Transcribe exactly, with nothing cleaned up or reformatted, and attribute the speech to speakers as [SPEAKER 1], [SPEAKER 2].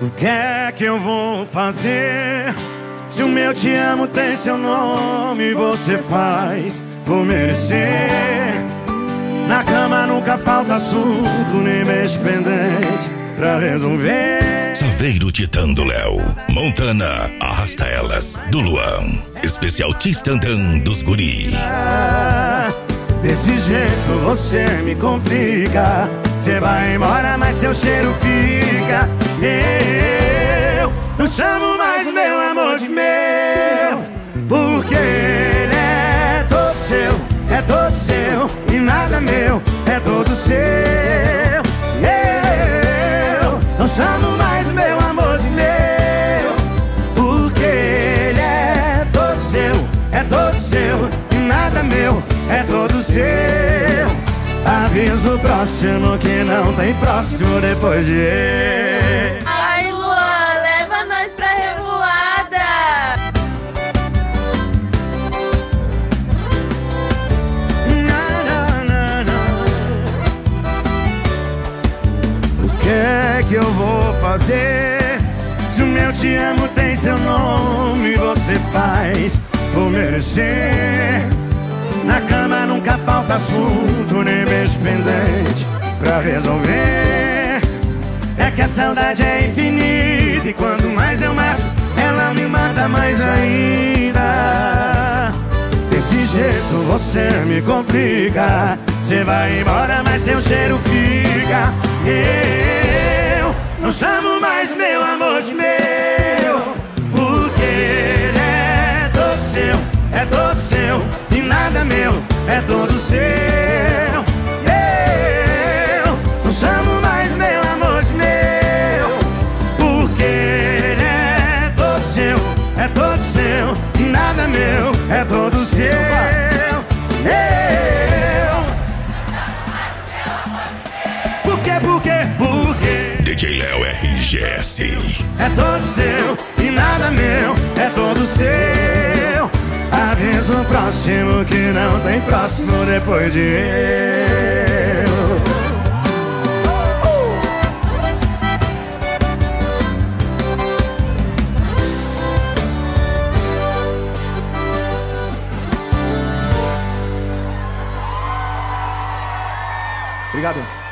[SPEAKER 1] O que é que eu vou fazer? Se o meu te amo tem seu nome, você faz por merecer. Na cama nunca falta assunto, nem mês pendente pra resolver.
[SPEAKER 2] Saveiro Titã do Léo, Montana, Arrasta Elas, do Luan, especial Tistantã dos Guri.
[SPEAKER 1] Ah, desse jeito você me complica. Você vai embora, mas seu cheiro fica. Eu não chamo mais o meu amor de meu, porque ele é todo seu, é todo seu, e nada meu, é todo seu. Eu não chamo mais o meu amor de meu, porque ele é todo seu, é todo seu, e nada meu, é todo seu. Aviso próximo que não tem próximo depois de eu.
[SPEAKER 3] Ai, Luan, leva nós pra revoada.
[SPEAKER 1] Não, não, não. O que é que eu vou fazer? Se o meu te amo tem seu nome, você faz por merecer. Na cama nunca falta assunto, nem beijo pendente pra resolver. É que a saudade é infinita, e quanto mais eu mato, ela me mata mais ainda. Desse jeito você me complica. Você vai embora, mas seu cheiro fica. Eu não chamo mais meu amor de meu, porque ele é todo seu, é todo seu, e nada meu, é todo seu. Eu não chamo mais meu amor de meu, porque ele é todo seu, é todo seu, e nada meu, é todo seu. Eu Por quê, por quê, por quê?
[SPEAKER 2] D J Léo R G S.
[SPEAKER 1] É todo seu, e nada meu, é todo seu. Aviso próximo que não tem próximo depois de eu. Obrigado.